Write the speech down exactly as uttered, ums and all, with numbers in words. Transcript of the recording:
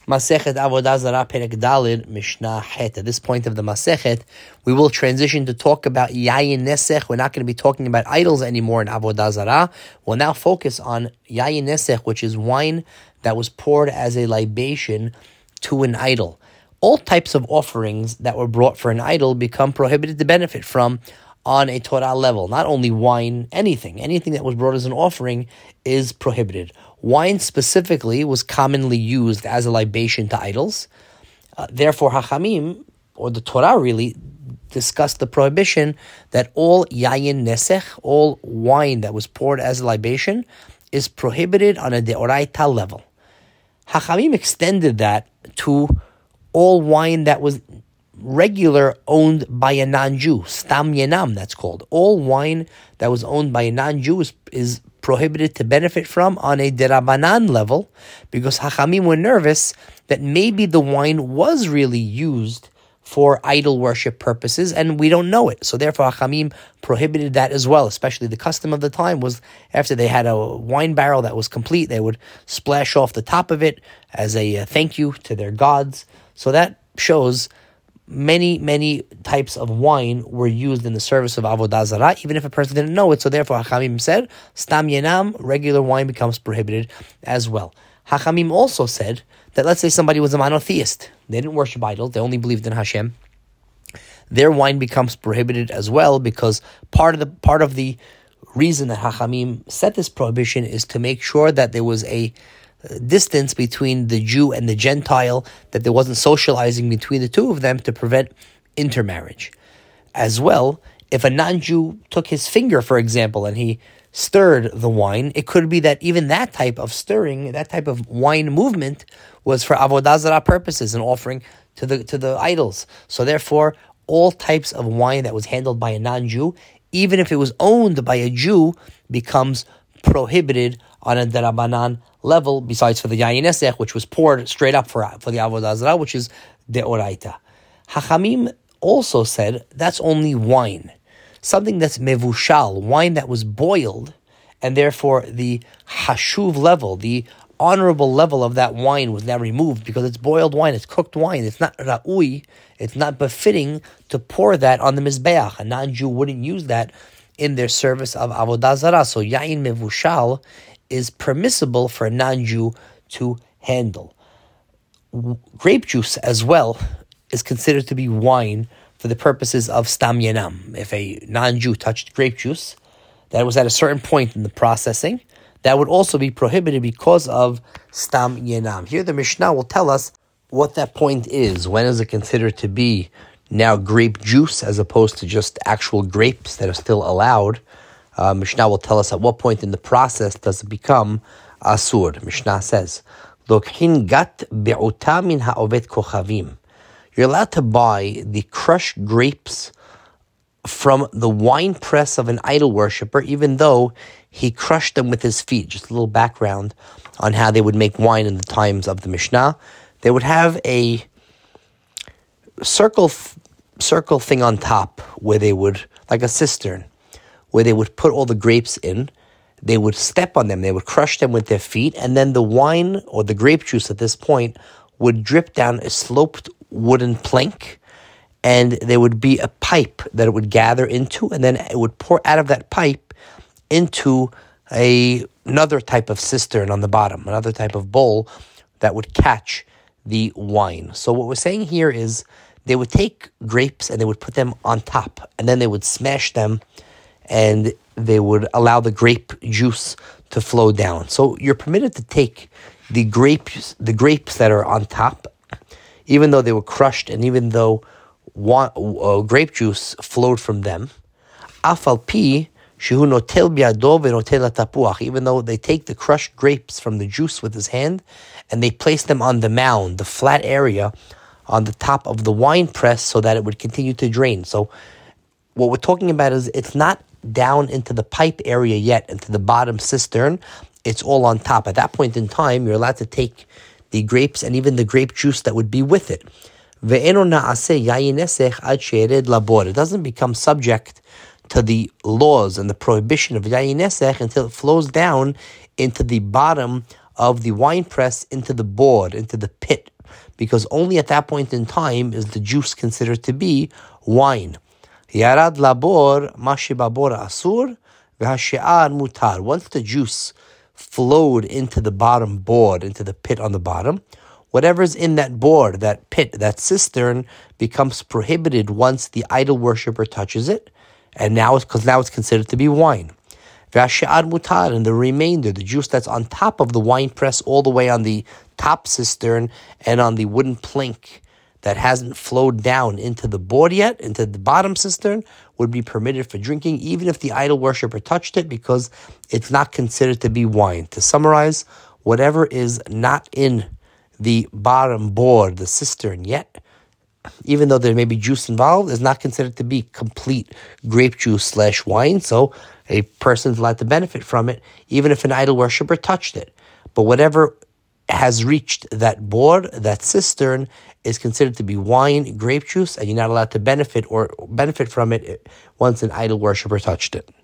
Masechet Avodah Zarah Perek Daled Mishnah Het. At this point of the Masechet, we will transition to talk about Yayin Nesech. We're not going to be talking about idols anymore in Avodah Zarah. We'll now focus on Yayin Nesech, which is wine that was poured as a libation to an idol. All types of offerings that were brought for an idol become prohibited to benefit from on a Torah level. Not only wine, anything. Anything that was brought as an offering is prohibited. Wine specifically was commonly used as a libation to idols. Uh, therefore, Hachamim, or the Torah really, discussed the prohibition that all Yayin Nesech, all wine that was poured as a libation, is prohibited on a Deoraita level. Hachamim extended that to all wine that was regular owned by a non-Jew, Stam Yenam, that's called. All wine that was owned by a non-Jew is, is prohibited to benefit from on a Derabanan level, because Hachamim were nervous that maybe the wine was really used for idol worship purposes, and we don't know it. So therefore Hachamim prohibited that as well, especially the custom of the time was after they had a wine barrel that was complete, they would splash off the top of it as a uh, thank you to their gods. So that shows many, many types of wine were used in the service of Avodah Zarah, even if a person didn't know it. So therefore, Hachamim said, Stam Yenam, regular wine becomes prohibited as well. Hachamim also said that let's say somebody was a monotheist. They didn't worship idols. They only believed in Hashem. Their wine becomes prohibited as well, because part of the part of the reason that Hachamim set this prohibition is to make sure that there was a distance between the Jew and the Gentile, that there wasn't socializing between the two of them to prevent intermarriage. As well, if a non-Jew took his finger, for example, and he stirred the wine, it could be that even that type of stirring, that type of wine movement was for Avodah Zarah purposes, an offering to the to the idols. So therefore, all types of wine that was handled by a non-Jew, even if it was owned by a Jew, becomes prohibited on a Derabanan level, besides for the Yayin Nesech, which was poured straight up for, for the Avodah Zarah, which is Deoraita. Hachamim also said that's only wine. Something that's mevushal, wine that was boiled, and therefore the hashuv level, the honorable level of that wine was now removed because it's boiled wine, it's cooked wine, it's not ra'ui, it's not befitting to pour that on the Mizbeach. A non-Jew wouldn't use that in their service of Avodah Zarah. So Yain Mevushal is permissible for a non-Jew to handle. Grape juice as well is considered to be wine for the purposes of Stam Yenam. If a non-Jew touched grape juice that was at a certain point in the processing, that would also be prohibited because of Stam Yenam. Here the Mishnah will tell us what that point is. When is it considered to be now grape juice as opposed to just actual grapes that are still allowed? Uh, Mishnah will tell us at what point in the process does it become asur. Mishnah says, "Lokhin gat be'uta min ha'ovet kochavim." You're allowed to buy the crushed grapes from the wine press of an idol worshiper, even though he crushed them with his feet. Just a little background on how they would make wine in the times of the Mishnah. They would have a circle, circle thing on top where they would, like a cistern, where they would put all the grapes in. They would step on them, they would crush them with their feet, and then the wine or the grape juice at this point would drip down a sloped wooden plank, and there would be a pipe that it would gather into, and then it would pour out of that pipe into a, another type of cistern on the bottom, another type of bowl that would catch the wine. So what we're saying here is they would take grapes and they would put them on top, and then they would smash them, and they would allow the grape juice to flow down. So you're permitted to take the grapes, the grapes that are on top, even though they were crushed and even though one, uh, grape juice flowed from them. Afal pi shehu notel biado v'notel tapuach. Even though they take the crushed grapes from the juice with his hand and they place them on the mound, the flat area on the top of the wine press, so that it would continue to drain. So what we're talking about is it's not down into the pipe area yet, into the bottom cistern. It's all on top. At that point in time, you're allowed to take the grapes and even the grape juice that would be with it. It doesn't become subject to the laws and the prohibition of yayin nesech until it flows down into the bottom of the wine press, into the board, into the pit. because only at that point in time is the juice considered to be wine. Yarad labor mashi babor asur v'hashe'ar mutar. Once the juice flowed into the bottom board, into the pit on the bottom, whatever's in that board, that pit, that cistern, becomes prohibited once the idol worshiper touches it, and now it's because now it's considered to be wine. V'hashe'ar mutar, and the remainder, the juice that's on top of the wine press, all the way on the top cistern and on the wooden plank that hasn't flowed down into the board yet, into the bottom cistern, would be permitted for drinking, even if the idol worshiper touched it, because it's not considered to be wine. To summarize, whatever is not in the bottom board, the cistern yet, even though there may be juice involved, is not considered to be complete grape juice slash wine, so a person's allowed to benefit from it, even if an idol worshiper touched it. But whatever has reached that board, that cistern, is considered to be wine, grape juice, and you're not allowed to benefit or benefit from it once an idol worshiper touched it.